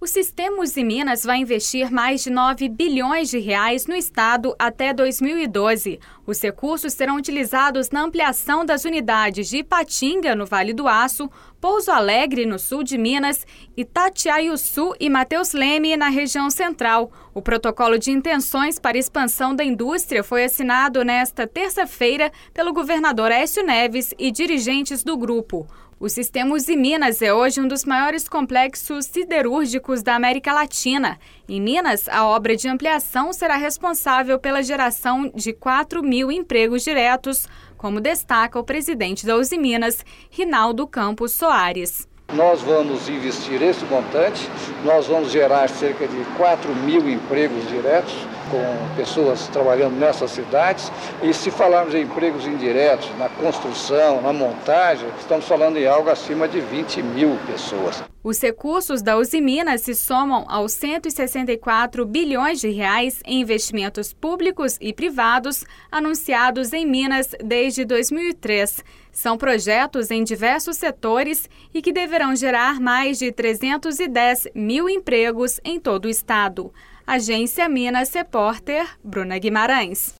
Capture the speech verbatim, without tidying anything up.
Sistema Usiminas vai investir mais de nove bilhões de reais no estado até dois mil e doze. Os recursos serão utilizados na ampliação das unidades de Ipatinga, no Vale do Aço, Pouso Alegre, no sul de Minas, Itatiaiuçu e Mateus Leme, na região central. O protocolo de intenções para expansão da indústria foi assinado nesta terça-feira pelo governador Aécio Neves e dirigentes do grupo. O Sistema Usiminas é hoje um dos maiores complexos siderúrgicos da América Latina. Em Minas, a obra de ampliação será responsável pela geração de quatro mil empregos diretos, como destaca o presidente da Usiminas, Rinaldo Campos Soares. Nós vamos investir esse montante, nós vamos gerar cerca de quatro mil empregos diretos, com pessoas trabalhando nessas cidades. E se falarmos em empregos indiretos, na construção, na montagem, estamos falando em algo acima de vinte mil pessoas. Os recursos da Usiminas se somam aos cento e sessenta e quatro bilhões de reais em investimentos públicos e privados anunciados em Minas desde dois mil e três. São projetos em diversos setores e que deverão gerar mais de trezentos e dez mil empregos em todo o estado. Agência Minas, repórter Bruna Guimarães.